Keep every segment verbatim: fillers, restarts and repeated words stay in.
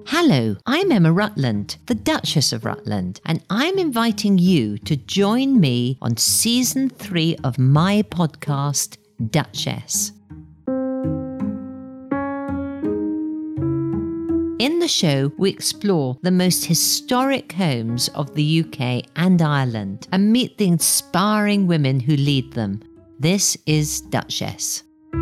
Hello, I'm Emma Rutland, the Duchess of Rutland, and I'm inviting you to join me on season three of my podcast, Duchess. In the show, we explore the most historic homes of the U K and Ireland and meet the inspiring women who lead them. This is Duchess.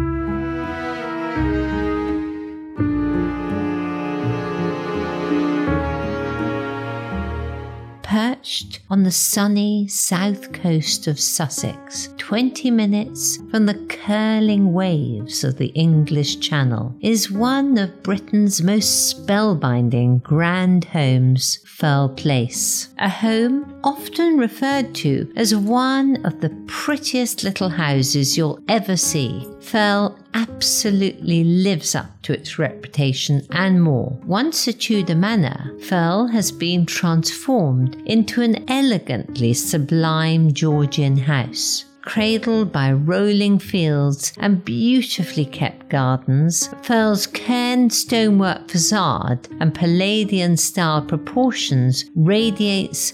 Perched on the sunny south coast of Sussex, twenty minutes from the curling waves of the English Channel, is one of Britain's most spellbinding grand homes, Firle Place. A home often referred to as one of the prettiest little houses you'll ever see. Firle absolutely lives up to its reputation and more. Once a Tudor manor, Firle has been transformed into an elegantly sublime Georgian house. Cradled by rolling fields and beautifully kept gardens, Firle's cairn stonework facade and Palladian-style proportions radiates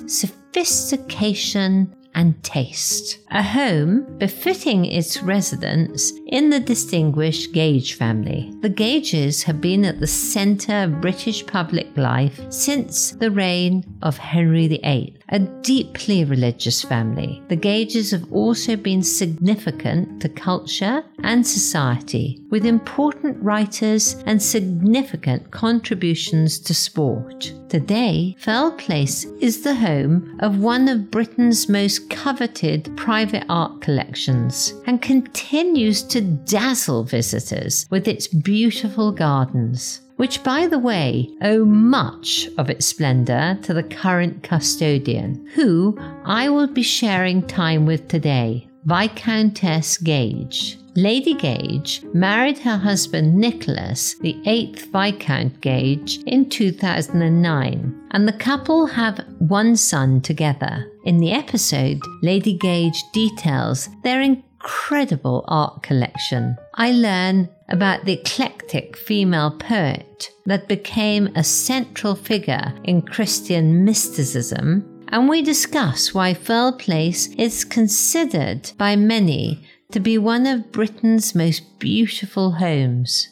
sophistication and taste. A home befitting its residents in the distinguished Gage family. The Gages have been at the centre of British public life since the reign of Henry the Eighth, a deeply religious family. The Gages have also been significant to culture and society, with important writers and significant contributions to sport. Today, Firle Place is the home of one of Britain's most coveted private art collections and continues to dazzle visitors with its beautiful gardens, which, by the way, owe much of its splendour to the current custodian, who I will be sharing time with today, Viscountess Gage. Lady Gage married her husband Nicholas, the eighth Viscount Gage, in two thousand nine, and the couple have one son together. In the episode, Lady Gage details their incredible art collection. I learn about the eclectic female poet that became a central figure in Christian mysticism, and we discuss why Firle Place is considered by many to be one of Britain's most beautiful homes.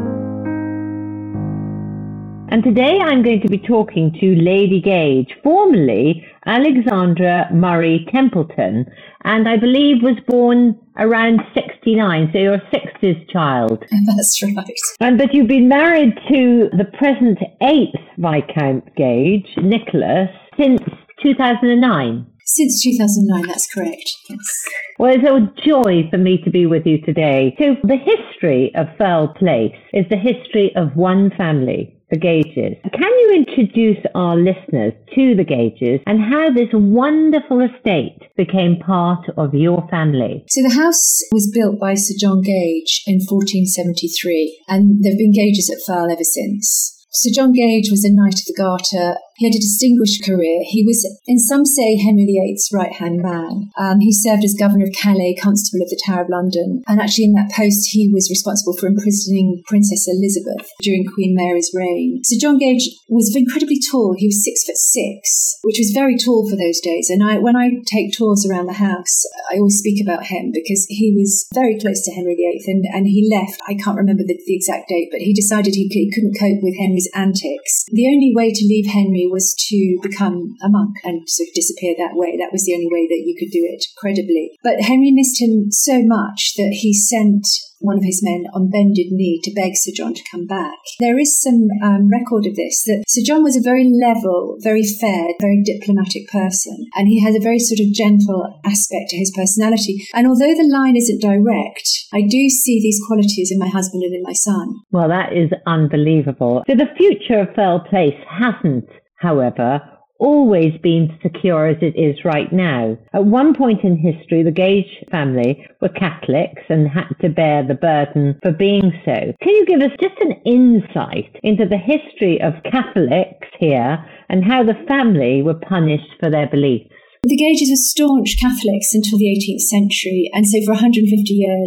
And today I'm going to be talking to Lady Gage, formerly Alexandra Murray Templeton, and I believe was born around sixty-nine, so you're a sixties child. That's right. And but you've been married to the present eighth Viscount Gage, Nicholas, since two thousand nine. Since two thousand nine, that's correct, yes. Well, it's a joy for me to be with you today. So the history of Firle Place is the history of one family, the Gages. Can you introduce our listeners to the Gages and how this wonderful estate became part of your family? So the house was built by Sir John Gage in fourteen seventy-three, and there have been Gages at Firle ever since. Sir John Gage was a Knight of the Garter. He had a distinguished career. He was, in some say, Henry the Eighth's right-hand man. Um, he served as Governor of Calais, Constable of the Tower of London, and actually in that post he was responsible for imprisoning Princess Elizabeth during Queen Mary's reign. Sir John Gage was incredibly tall. He was six foot six, which was very tall for those days. And I, when I take tours around the house, I always speak about him because he was very close to Henry the Eighth, and, and he left. I can't remember the, the exact date, but he decided he, he couldn't cope with Henry's antics. The only way to leave Henry was to become a monk and sort of disappear that way. That was the only way that you could do it credibly. But Henry missed him so much that he sent one of his men on bended knee to beg Sir John to come back. There is some um, record of this, that Sir John was a very level, very fair, very diplomatic person, and he had a very sort of gentle aspect to his personality. And although the line isn't direct, I do see these qualities in my husband and in my son. Well, that is unbelievable. So the future of Firle Place hasn't, however, always been secure as it is right now. At one point in history, the Gage family were Catholics and had to bear the burden for being so. Can you give us just an insight into the history of Catholics here and how the family were punished for their beliefs? The Gages were staunch Catholics until the eighteenth century, and so for one hundred fifty years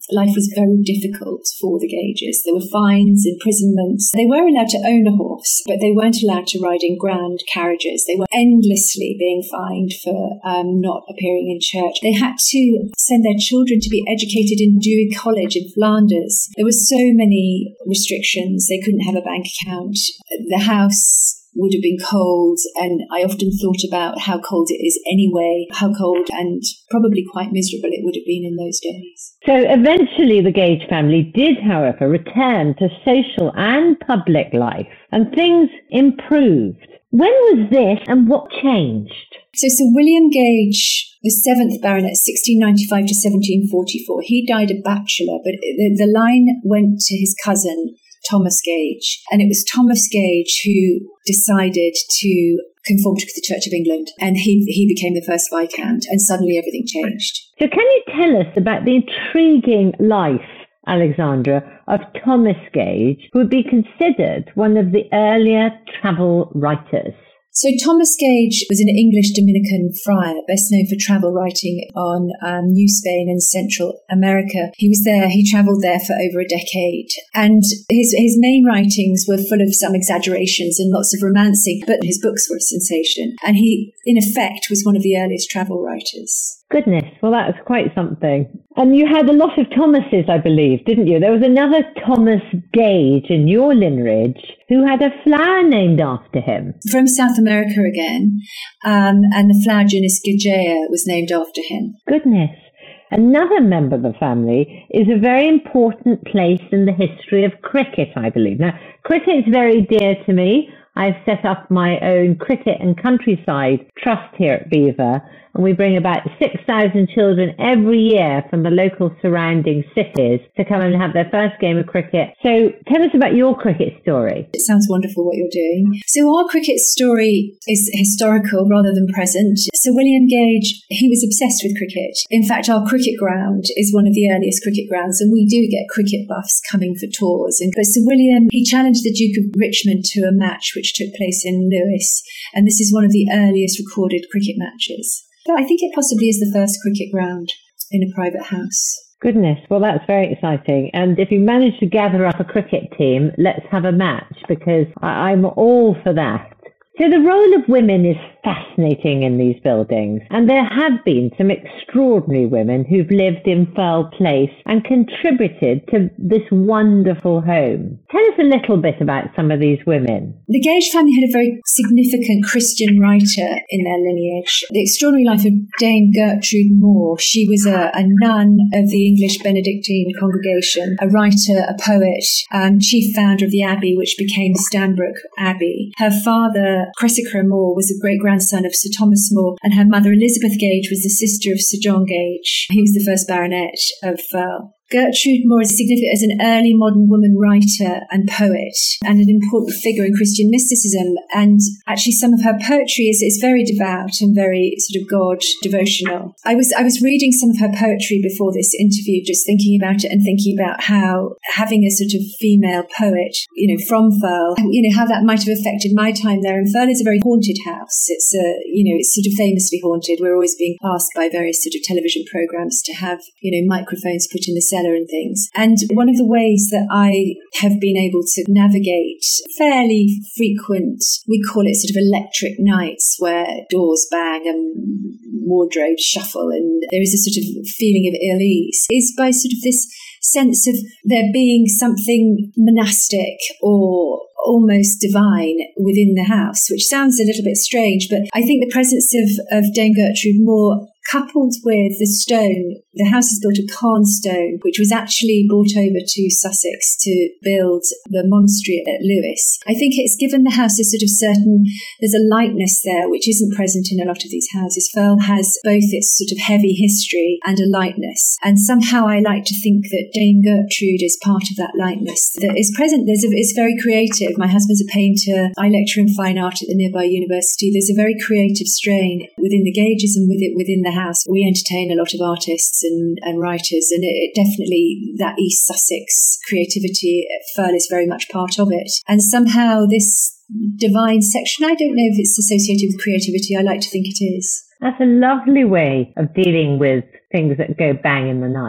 life was very difficult for the Gages. There were fines, imprisonments. They were allowed to own a horse, but they weren't allowed to ride in grand carriages. They were endlessly being fined for um, not appearing in church. They had to send their children to be educated in Dewey College in Flanders. There were so many restrictions. They couldn't have a bank account. The house would have been cold, and I often thought about how cold it is anyway, how cold and probably quite miserable it would have been in those days. So eventually the Gage family did, however, return to social and public life, and things improved. When was this and what changed? So Sir William Gage, the seventh Baronet, sixteen ninety-five to seventeen forty-four, he died a bachelor, but the, the line went to his cousin, Thomas Gage. And it was Thomas Gage who decided to conform to the Church of England. And he, he became the first Viscount, and suddenly everything changed. So can you tell us about the intriguing life, Alexandra, of Thomas Gage, who would be considered one of the earlier travel writers? So Thomas Gage was an English Dominican friar, best known for travel writing on um, New Spain and Central America. He was there, he travelled there for over a decade. And his, his main writings were full of some exaggerations and lots of romancing, but his books were a sensation. And he, in effect, was one of the earliest travel writers. Goodness, well, that was quite something. And you had a lot of Thomases, I believe, didn't you? There was another Thomas Gage in your lineage who had a flower named after him. From South America again, um, and the flower genus Gagea was named after him. Goodness. Another member of the family is a very important place in the history of cricket, I believe. Now, cricket is very dear to me. I've set up my own cricket and countryside trust here at Belvoir, and we bring about six thousand children every year from the local surrounding cities to come and have their first game of cricket. So tell us about your cricket story. It sounds wonderful what you're doing. So our cricket story is historical rather than present. Sir William Gage, he was obsessed with cricket. In fact, our cricket ground is one of the earliest cricket grounds, and we do get cricket buffs coming for tours. And but Sir William, he challenged the Duke of Richmond to a match which took place in Lewes, and this is one of the earliest recorded cricket matches. But I think it possibly is the first cricket ground in a private house. Goodness, well, that's very exciting. And if you manage to gather up a cricket team, let's have a match, because I- I'm all for that. So the role of women is fascinating in these buildings, and there have been some extraordinary women who've lived in Firle Place and contributed to this wonderful home. Tell us a little bit about some of these women. The Gage family had a very significant Christian writer in their lineage. The extraordinary life of Dame Gertrude Moore. She was a, a nun of the English Benedictine congregation, a writer, a poet, um, chief founder of the abbey, which became Stanbrook Abbey. Her father, Cressicre Moore, was a great-grandson of Sir Thomas Moore, and her mother, Elizabeth Gage, was the sister of Sir John Gage. He was the first baronet of Firle. Gertrude Moore is significant as an early modern woman writer and poet, and an important figure in Christian mysticism. And actually, some of her poetry is, is very devout and very sort of God devotional. I was I was reading some of her poetry before this interview, just thinking about it and thinking about how having a sort of female poet, you know, from Firle, you know, how that might have affected my time there. And Firle is a very haunted house. It's a, you know, it's sort of famously haunted. We're always being asked by various sort of television programs to have, you know, microphones put in the cellar and things. And one of the ways that I have been able to navigate fairly frequent, we call it sort of electric nights, where doors bang and wardrobes shuffle and there is a sort of feeling of ill ease, is by sort of this sense of there being something monastic or almost divine within the house, which sounds a little bit strange, but I think the presence of, of Dame Gertrude Moore, coupled with the stone, the house is built of Caen stone, which was actually brought over to Sussex to build the monastery at Lewes. I think it's given the house a sort of certain, there's a lightness there which isn't present in a lot of these houses. Firle has both its sort of heavy history and a lightness, and somehow I like to think that Dame Gertrude is part of that lightness that is present. There's a, it's very creative. My husband's a painter. I lecture in fine art at the nearby university. There's a very creative strain within the Gages and with it within the house. We entertain a lot of artists and, and writers, and it, it definitely, that East Sussex creativity at Firle is very much part of it. And somehow this divine section, I don't know if it's associated with creativity. I like to think it is. That's a lovely way of dealing with things that go bang in the night.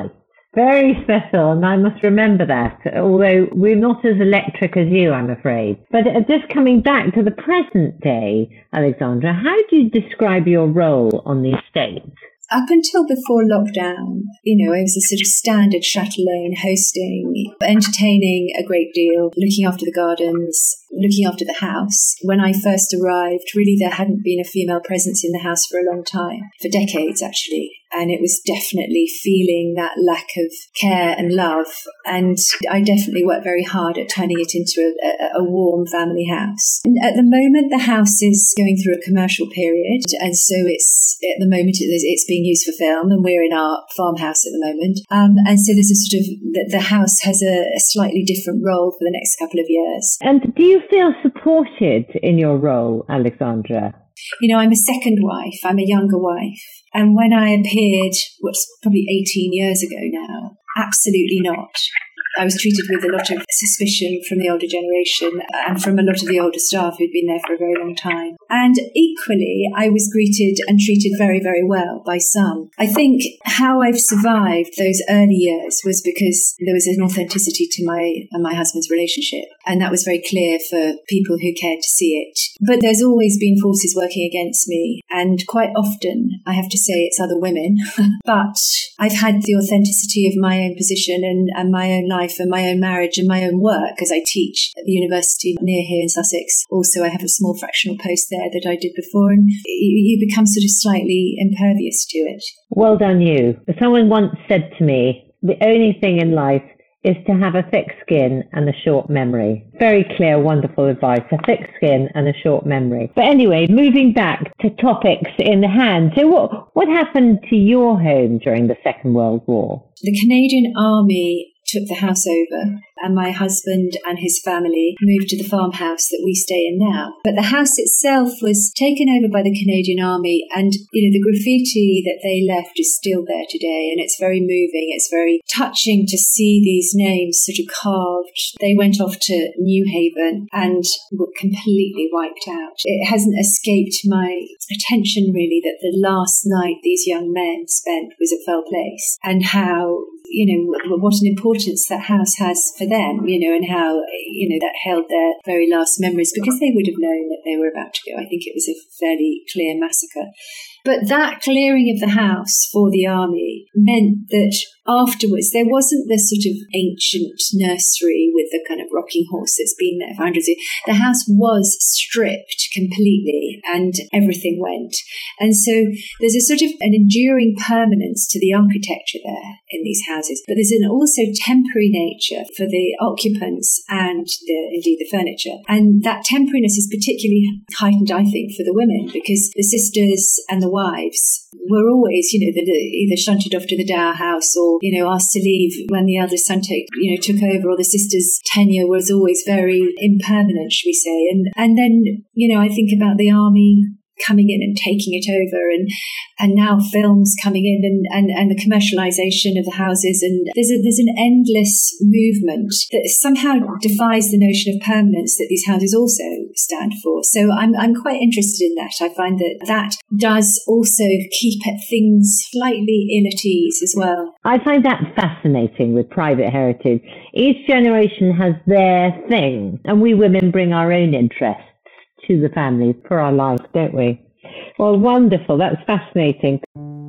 Very special, and I must remember that, although we're not as electric as you, I'm afraid. But just coming back to the present day, Alexandra, how do you describe your role on the estate? Up until before lockdown, you know, I was a sort of standard chatelaine, hosting, entertaining a great deal, looking after the gardens, looking after the house. When I first arrived, really there hadn't been a female presence in the house for a long time, for decades actually. And it was definitely feeling that lack of care and love. And I definitely worked very hard at turning it into a, a, a warm family house. And at the moment, the house is going through a commercial period. And so it's, at the moment, it's being used for film, and we're in our farmhouse at the moment. Um, and so there's a sort of, the, the house has a, a slightly different role for the next couple of years. And do you feel supported in your role, Alexandra? You know, I'm a second wife. I'm a younger wife. And when I appeared, what's probably eighteen years ago now, absolutely not. I was treated with a lot of suspicion from the older generation and from a lot of the older staff who'd been there for a very long time. And equally, I was greeted and treated very, very well by some. I think how I've survived those early years was because there was an authenticity to my and my husband's relationship. And that was very clear for people who cared to see it. But there's always been forces working against me. And quite often, I have to say it's other women. But I've had the authenticity of my own position and, and my own life and my own marriage and my own work, as I teach at the university near here in Sussex. Also, I have a small fractional post there that I did before, and you become sort of slightly impervious to it. Well done, you. Someone once said to me, the only thing in life is to have a thick skin and a short memory. Very clear, wonderful advice. A thick skin and a short memory. But anyway, moving back to topics in hand. So what, what happened to your home during the Second World War? The Canadian Army took the house over, and my husband and his family moved to the farmhouse that we stay in now. But the house itself was taken over by the Canadian Army, and you know the graffiti that they left is still there today, and it's very moving. It's very touching to see these names sort of carved. They went off to New Haven and were completely wiped out. It hasn't escaped my attention really that the last night these young men spent was at Fell Place, and how you know, what an importance that house has for them, you know, and how, you know, that held their very last memories, because they would have known that they were about to go. I think it was a fairly clear massacre. But that clearing of the house for the army meant that afterwards there wasn't the sort of ancient nursery with the kind of rocking horse that's been there for hundreds of years. The house was stripped completely and everything went. And so there's a sort of an enduring permanence to the architecture there in these houses. But there's an also temporary nature for the occupants and the, indeed the furniture. And that temporariness is particularly heightened, I think, for the women, because the sisters and the wives were always, you know, either shunted off to the dower house or, you know, asked to leave when the eldest son take, you know, took over, or the sister's tenure was always very impermanent, should we say. And, and then, you know, I think about the army coming in and taking it over, and and now films coming in, and, and, and the commercialization of the houses, and there's a, there's an endless movement that somehow defies the notion of permanence that these houses also stand for. So I'm I'm quite interested in that. I find that that does also keep things slightly ill at ease as well. I find that fascinating with private heritage. Each generation has their thing, and we women bring our own interests to the family for our life, don't we? Well, wonderful. That's fascinating.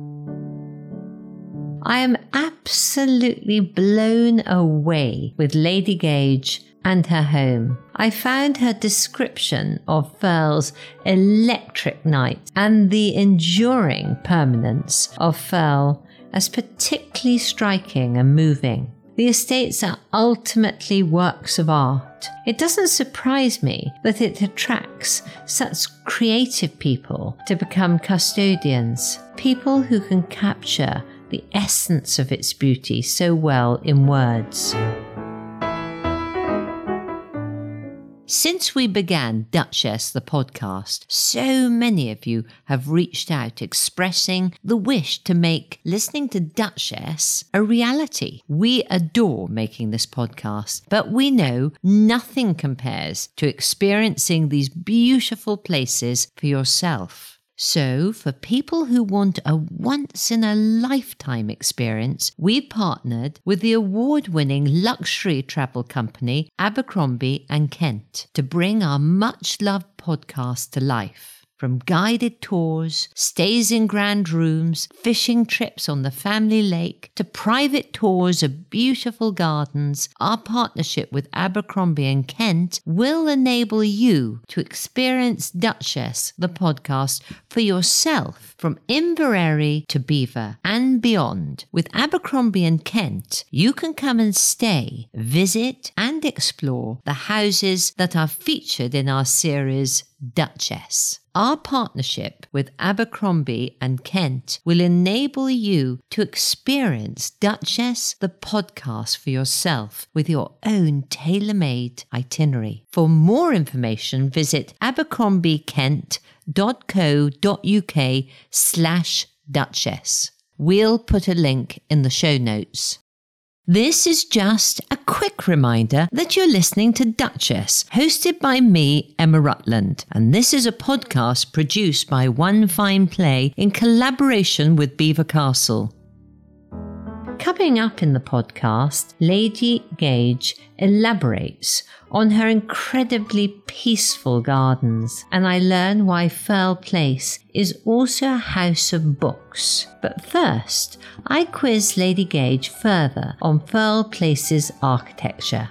I am absolutely blown away with Lady Gage and her home. I found her description of Firle's electric night and the enduring permanence of Firle as particularly striking and moving. The estates are ultimately works of art. It doesn't surprise me that it attracts such creative people to become custodians, people who can capture the essence of its beauty so well in words. Since we began Duchess the podcast, so many of you have reached out expressing the wish to make listening to Duchess a reality. We adore making this podcast, but we know nothing compares to experiencing these beautiful places for yourself. So, for people who want a once-in-a-lifetime experience, we partnered with the award-winning luxury travel company Abercrombie and Kent to bring our much-loved podcast to life. From guided tours, stays in grand rooms, fishing trips on the family lake, to private tours of beautiful gardens, our partnership with Abercrombie and Kent will enable you to experience Duchess, the podcast, for yourself from Inverary to Belvoir and beyond. With Abercrombie and Kent, you can come and stay, visit and explore the houses that are featured in our series Duchess. Our partnership with Abercrombie and Kent will enable you to experience Duchess, the podcast, for yourself with your own tailor-made itinerary. For more information, visit abercrombiekent.co.uk slash Duchess. We'll put a link in the show notes. This is just a quick reminder that you're listening to Duchess, hosted by me, Emma Rutland, and this is a podcast produced by One Fine Play in collaboration with Belvoir Castle. Coming up in the podcast, Lady Gage elaborates on her incredibly peaceful gardens, and I learn why Firle Place is also a house of books. But first, I quiz Lady Gage further on Firle Place's architecture.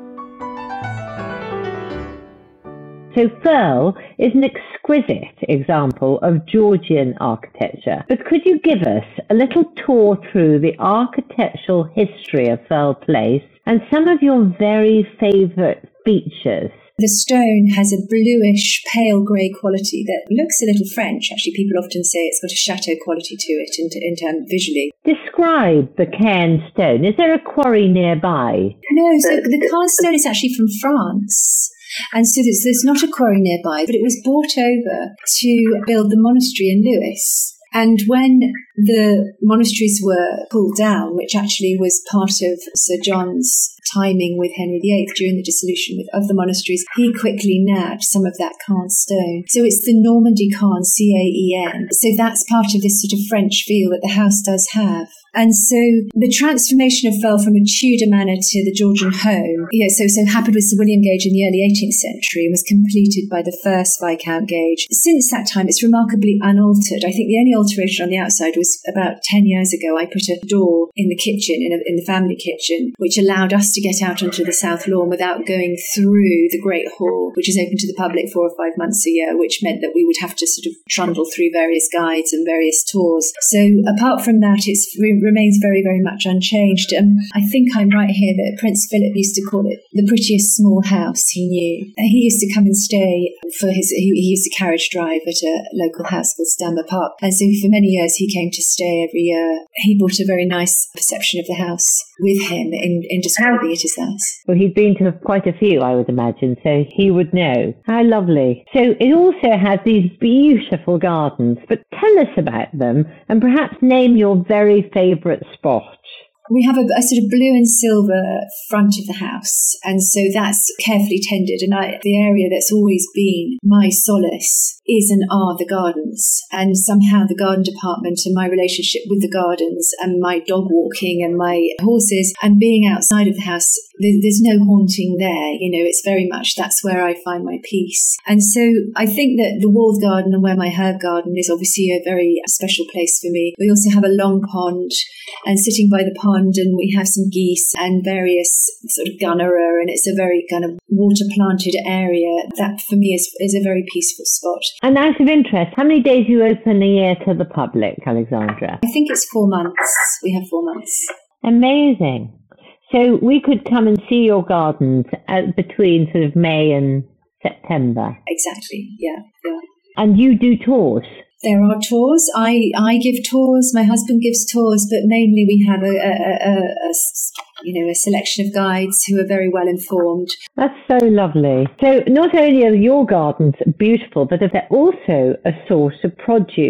So Firle is an exquisite example of Georgian architecture. But could you give us a little tour through the architectural history of Firle Place and some of your very favourite features? The stone has a bluish, pale grey quality that looks a little French. Actually, people often say it's got a chateau quality to it in, in terms visually. Describe the cairn stone. Is there a quarry nearby? No, so the cairn stone is actually from France. And so there's, there's not a quarry nearby, but it was brought over to build the monastery in Lewes. And when the monasteries were pulled down, which actually was part of Sir John's timing with Henry the Eighth during the dissolution of the monasteries, he quickly nabbed some of that cairn stone. So it's the Normandy cairn, C A E N. So that's part of this sort of French feel that the house does have. And so the transformation of Firle from a Tudor manor to the Georgian home, yeah, so, so happened with Sir William Gage in the early eighteenth century and was completed by the first Viscount Gage. Since that time, it's remarkably unaltered. I think the only alteration on the outside was about ten years ago. I put a door in the kitchen, in, a, in the family kitchen, which allowed us to get out onto the south lawn without going through the Great Hall, which is open to the public four or five months a year, which meant that we would have to sort of trundle through various guides and various tours. So apart from that, it's remains very, very much unchanged. Um, I think I'm right here that Prince Philip used to call it the prettiest small house he knew. He used to come and stay for his, he, he used to carriage drive at a local house called Stanmer Park. And so for many years he came to stay every year. He brought a very nice perception of the house with him in, in describing it as that. Well, he'd been to quite a few, I would imagine, so he would know. How lovely. So it also has these beautiful gardens, but tell us about them and perhaps name your very favourite spot. We have a, a sort of blue and silver front of the house, and so that's carefully tended. And I, the area that's always been my solace is and are the gardens. And somehow the garden department and my relationship with the gardens and my dog walking and my horses and being outside of the house, there, there's no haunting there. You know, it's very much that's where I find my peace. And so I think that the walled garden and where my herb garden is obviously a very special place for me. We also have a long pond, and sitting by the pond, and we have some geese and various sort of gunnera, and it's a very kind of water planted area that for me is, is a very peaceful spot. And out of interest, how many days do you open a year to the public, Alexandra? I think it's four months. We have four months. Amazing. So we could come and see your gardens at, between sort of May and September. Exactly, yeah, yeah. And you do tours? There are tours. I, I give tours. My husband gives tours, but mainly we have a, a, a, a you know a selection of guides who are very well informed. That's so lovely. So not only are your gardens beautiful, but they're also a source of produce.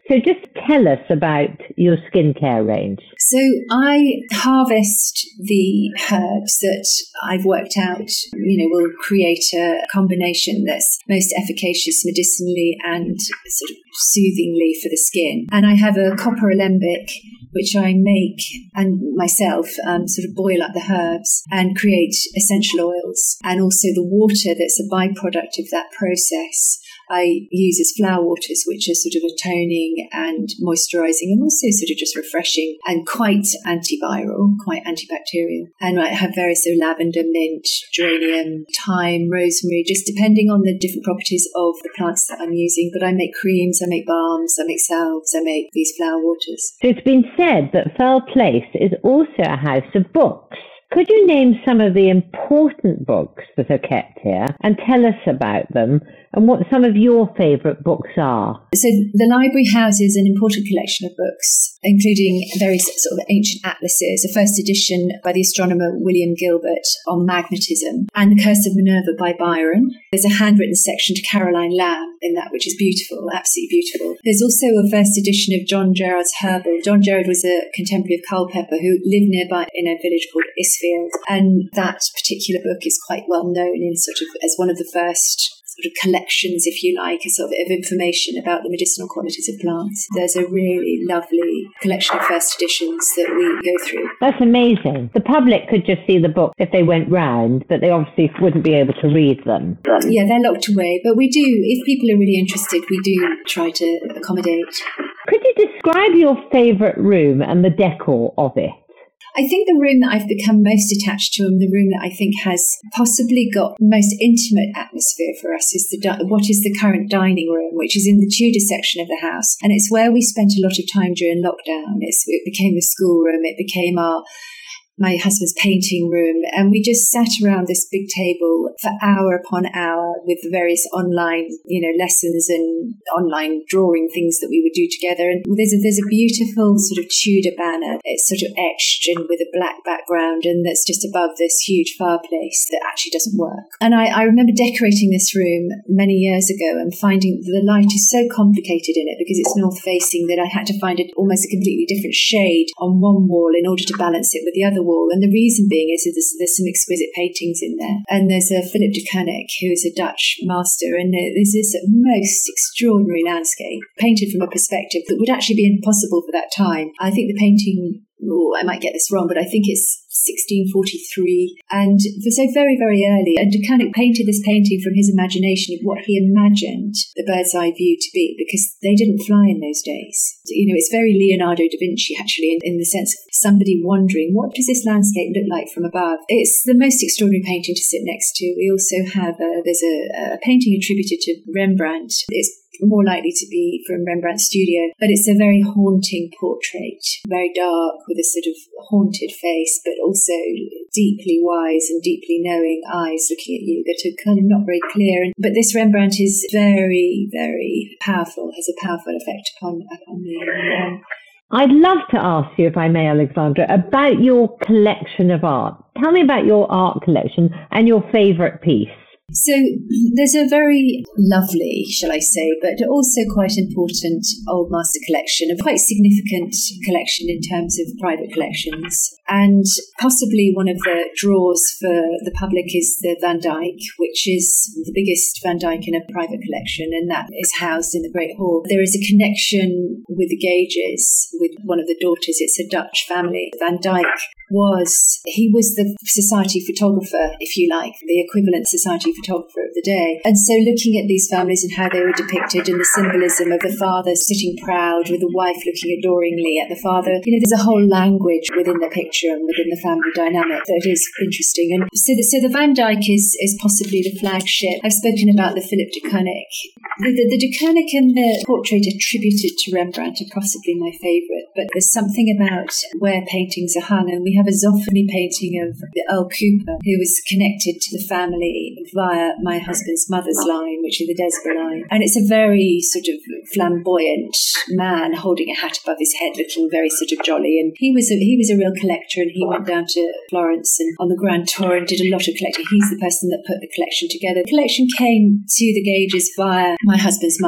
So just tell us about your skincare range. So I harvest the herbs that I've worked out, you know, will create a combination that's most efficacious medicinally and sort of soothingly for the skin. And I have a copper alembic, which I make and myself um, sort of boil up the herbs and create essential oils. And also the water that's a byproduct of that process I use as flower waters, which are sort of a toning and moisturising and also sort of just refreshing and quite antiviral, quite antibacterial. And I have various so lavender, mint, geranium, thyme, rosemary, just depending on the different properties of the plants that I'm using. But I make creams, I make balms, I make salves, I make these flower waters. So it's been said that Fell Place is also a house of books. Could you name some of the important books that are kept here and tell us about them and what some of your favourite books are? So the library houses an important collection of books, including various sort of ancient atlases, a first edition by the astronomer William Gilbert on magnetism, and The Curse of Minerva by Byron. There's a handwritten section to Caroline Lamb in that, which is beautiful, absolutely beautiful. There's also a first edition of John Gerard's Herbal. John Gerard was a contemporary of Culpeper who lived nearby in a village called Isfield, and that particular book is quite well known in sort of as one of the first sort of collections, if you like, a sort of, of information about the medicinal qualities of plants. There's a really lovely collection of first editions that we go through. That's amazing. The public could just see the book if they went round, but they obviously wouldn't be able to read them. Yeah, they're locked away, but we do, if people are really interested, we do try to accommodate. Could you describe your favourite room and the decor of it? I think the room that I've become most attached to and the room that I think has possibly got most intimate atmosphere for us is the di- what is the current dining room, which is in the Tudor section of the house. And it's where we spent a lot of time during lockdown. It's, it became the schoolroom. It became our my husband's painting room, and we just sat around this big table for hour upon hour with various online, you know, lessons and online drawing things that we would do together. And there's a, there's a beautiful sort of Tudor banner. It's sort of etched in with a black background, and that's just above this huge fireplace that actually doesn't work. And I, I remember decorating this room many years ago and finding the light is so complicated in it because it's north facing that I had to find it almost a completely different shade on one wall in order to balance it with the other wall. And the reason being is that there's, there's some exquisite paintings in there. And there's a Philip de Koninck, who is a Dutch master, and there's this most extraordinary landscape painted from a perspective that would actually be impossible for that time. I think the painting, oh, I might get this wrong, but I think it's sixteen forty-three, and so very, very early. And de Koninck painted this painting from his imagination of what he imagined the bird's eye view to be, because they didn't fly in those days. You know, it's very Leonardo da Vinci, actually, in, in the sense of somebody wondering, what does this landscape look like from above? It's the most extraordinary painting to sit next to. We also have, a, there's a, a painting attributed to Rembrandt. It's more likely to be from Rembrandt's studio, but it's a very haunting portrait, very dark with a sort of haunted face, but also deeply wise and deeply knowing eyes looking at you that are kind of not very clear. And, but this Rembrandt is very, very powerful, has a powerful effect upon, upon me. Um, I'd love to ask you, if I may, Alexandra, about your collection of art. Tell me about your art collection and your favourite piece. So there's a very lovely, shall I say, but also quite important Old Master collection, a quite significant collection in terms of private collections. And possibly one of the draws for the public is the Van Dyck, which is the biggest Van Dyck in a private collection, and that is housed in the Great Hall. There is a connection with the Gages, with one of the daughters. It's a Dutch family. Van Dyck was, he was the society photographer, if you like, the equivalent society photographer of the day. And so looking at these families and how they were depicted and the symbolism of the father sitting proud with the wife looking adoringly at the father, you know, there's a whole language within the picture and within the family dynamic that is interesting. And so the, so the Van Dyck is, is possibly the flagship. I've spoken about the Philip de Koninck. The, the, the de Koninck and the portrait attributed to Rembrandt are possibly my favourite, but there's something about where paintings are hung, and we have a Zoffany painting of the Earl Cooper, who was connected to the family via my husband's mother's line, which is the Desborough line. And it's a very sort of flamboyant man holding a hat above his head, looking very sort of jolly. And he was a, he was a real collector, and he went down to Florence and on the Grand Tour and did a lot of collecting. He's the person that put the collection together. The collection came to the Gages via my husband's mother,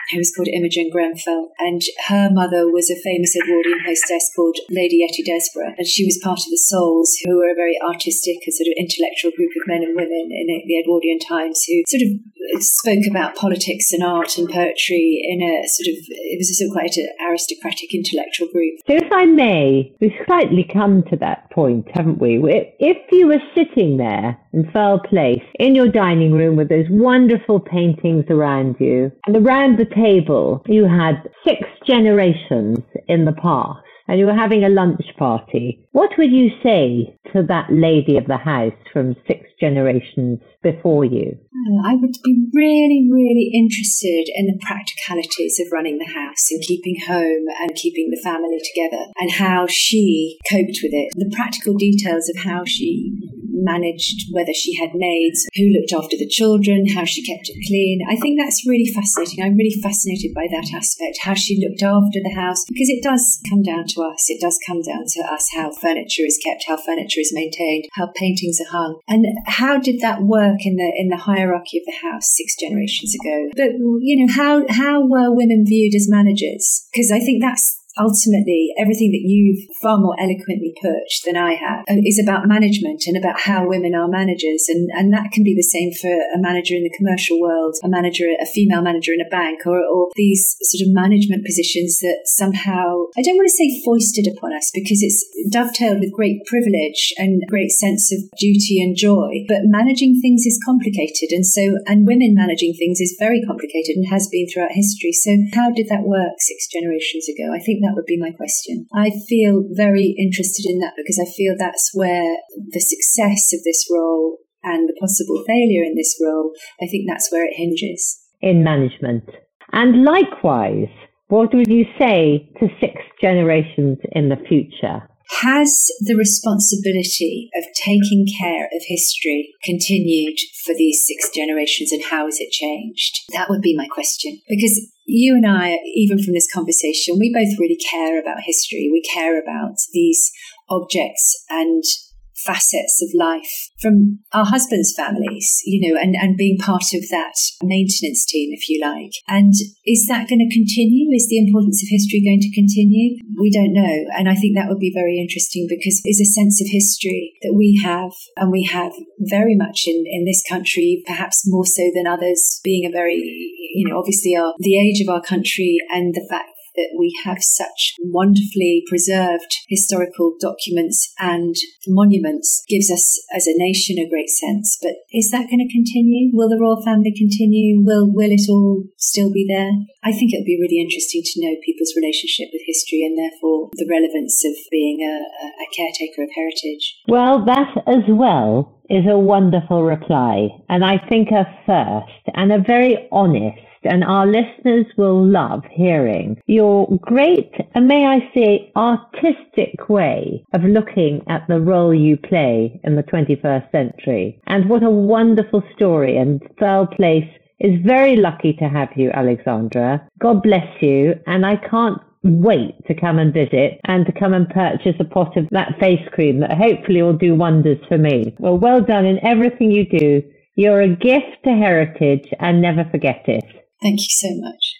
who was called Imogen Grenfell, and her mother was a famous Edwardian hostess called Lady Etty Desborough, and she was part of the Souls, who were a very artistic and sort of intellectual group of men and women in the Edwardian times who sort of spoke about politics and art and poetry in a sort of, it was a sort of quite an aristocratic intellectual group. So if I may, we've slightly come to that point, haven't we? If you were sitting there in Firle Place in your dining room with those wonderful paintings around you, and around the table you had six generations in the past, and you were having a lunch party, what would you say to that lady of the house from six generations before you? I would be really, really interested in the practicalities of running the house and keeping home and keeping the family together, and how she coped with it. The practical details of how she managed, whether she had maids, who looked after the children, how she kept it clean. I think that's really fascinating. I'm really fascinated by that aspect, how she looked after the house, because it does come down to us. It does come down to us, how furniture is kept, how furniture is maintained, how paintings are hung. And how did that work in the in the hierarchy of the house six generations ago? But, you know, how, how were women viewed as managers? Because I think that's ultimately, everything that you've far more eloquently put than I have is about management and about how women are managers. And, and that can be the same for a manager in the commercial world, a manager, a female manager in a bank, or, or these sort of management positions that somehow, I don't want to say foisted upon us, because it's dovetailed with great privilege and great sense of duty and joy. But managing things is complicated. And so, and women managing things is very complicated and has been throughout history. So how did that work six generations ago? I think that would be my question. I feel very interested in that because I feel that's where the success of this role and the possible failure in this role, I think that's where it hinges. In management. And likewise, what would you say to six generations in the future? Has the responsibility of taking care of history continued for these six generations, and how has it changed? That would be my question. Because you and I, even from this conversation, we both really care about history. We care about these objects and facets of life from our husbands' families, you know, and, and being part of that maintenance team, if you like. And is that going to continue? Is the importance of history going to continue? We don't know. And I think that would be very interesting, because there's a sense of history that we have, and we have very much in, in this country, perhaps more so than others, being a very, you know, obviously our, the age of our country and the fact that we have such wonderfully preserved historical documents and monuments gives us as a nation a great sense. But is that going to continue? Will the royal family continue? Will will it all still be there? I think it would be really interesting to know people's relationship with history, and therefore the relevance of being a, a caretaker of heritage. Well, that as well is a wonderful reply, and I think a first and a very honest, and our listeners will love hearing your great, and may I say, artistic way of looking at the role you play in the twenty-first century. And what a wonderful story, and Firle Place is very lucky to have you, Alexandra. God bless you, and I can't wait to come and visit and to come and purchase a pot of that face cream that hopefully will do wonders for me. Well, well done in everything you do. You're a gift to heritage, and never forget it. Thank you so much.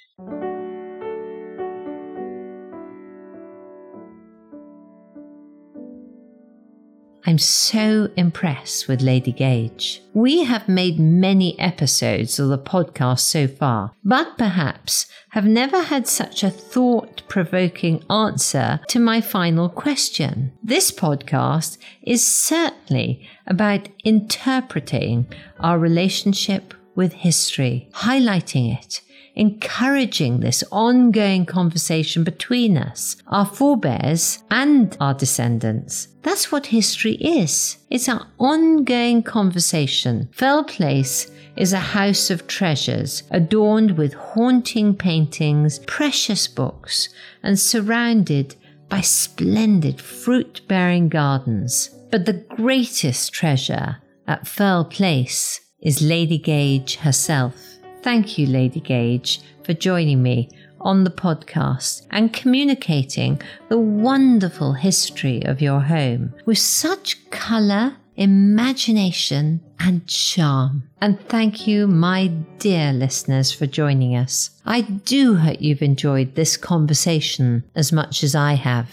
I'm so impressed with Lady Gage. We have made many episodes of the podcast so far, but perhaps have never had such a thought-provoking answer to my final question. This podcast is certainly about interpreting our relationship with history, highlighting it, encouraging this ongoing conversation between us, our forebears and our descendants. That's what history is. It's an ongoing conversation. Firle Place is a house of treasures, adorned with haunting paintings, precious books, and surrounded by splendid fruit-bearing gardens. But the greatest treasure at Firle Place is Lady Gage herself. Thank you, Lady Gage, for joining me on the podcast and communicating the wonderful history of your home with such colour, imagination and charm. And thank you, my dear listeners, for joining us. I do hope you've enjoyed this conversation as much as I have.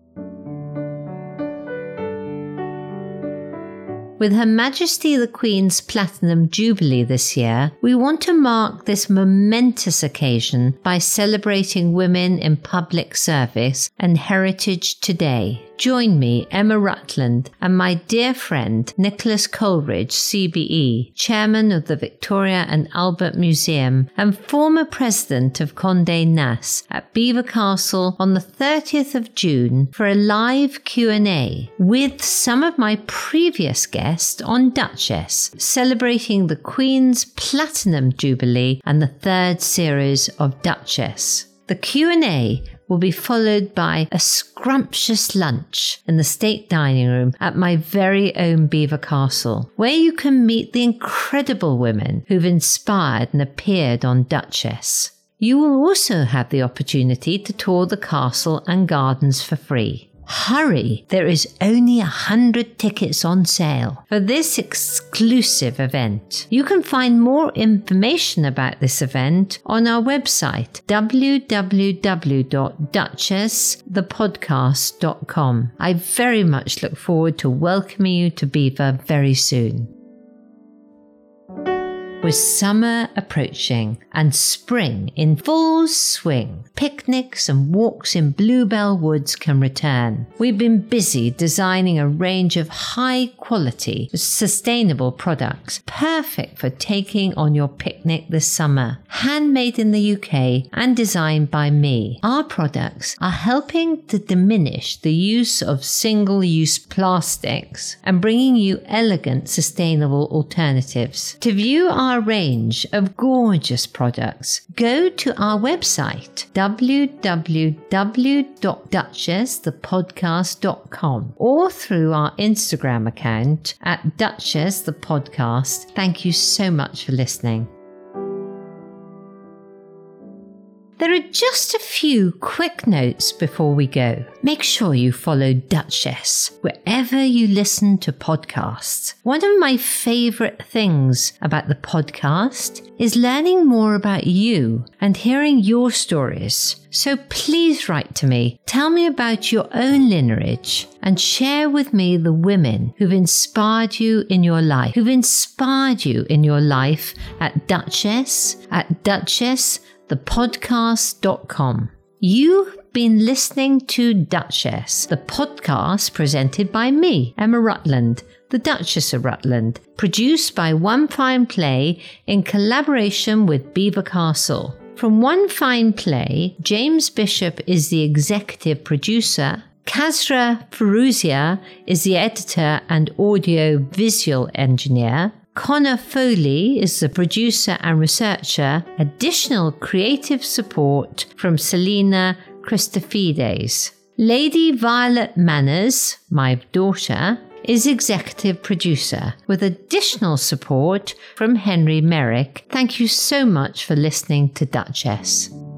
With Her Majesty the Queen's Platinum Jubilee this year, we want to mark this momentous occasion by celebrating women in public service and heritage today. Join me, Emma Rutland, and my dear friend Nicholas Coleridge, C B E, Chairman of the Victoria and Albert Museum and former President of Condé Nast, at Belvoir Castle on the thirtieth of June for a live Q and A with some of my previous guests on Duchess, celebrating the Queen's Platinum Jubilee and the third series of Duchess. The Q and A will be followed by a scrumptious lunch in the state dining room at my very own Belvoir Castle, where you can meet the incredible women who've inspired and appeared on Duchess. You will also have the opportunity to tour the castle and gardens for free. Hurry, there is only a hundred tickets on sale for this exclusive event. You can find more information about this event on our website, w w w dot duchess the podcast dot com. I very much look forward to welcoming you to Belvoir very soon. With summer approaching and spring in full swing, picnics and walks in Bluebell Woods can return. We've been busy designing a range of high-quality, sustainable products perfect for taking on your picnic this summer. Handmade in the U K and designed by me, our products are helping to diminish the use of single-use plastics and bringing you elegant, sustainable alternatives. To view our Our range of gorgeous products, go to our website w w w dot duchess the podcast dot com or through our Instagram account at Duchess the Podcast. Thank you so much for listening. There are just a few quick notes before we go. Make sure you follow Duchess wherever you listen to podcasts. One of my favourite things about the podcast is learning more about you and hearing your stories. So please write to me, tell me about your own lineage, and share with me the women who've inspired you in your life, who've inspired you in your life at Duchess, at Duchess the podcast dot com. You've been listening to Duchess, the podcast presented by me, Emma Rutland, the Duchess of Rutland, produced by One Fine Play in collaboration with Belvoir Castle. From One Fine Play, James Bishop is the executive producer, Kasra Feruzia is the editor and audio-visual engineer, Connor Foley is the producer and researcher. Additional creative support from Selena Christofides. Lady Violet Manners, my daughter, is executive producer, with additional support from Henry Merrick. Thank you so much for listening to Duchess.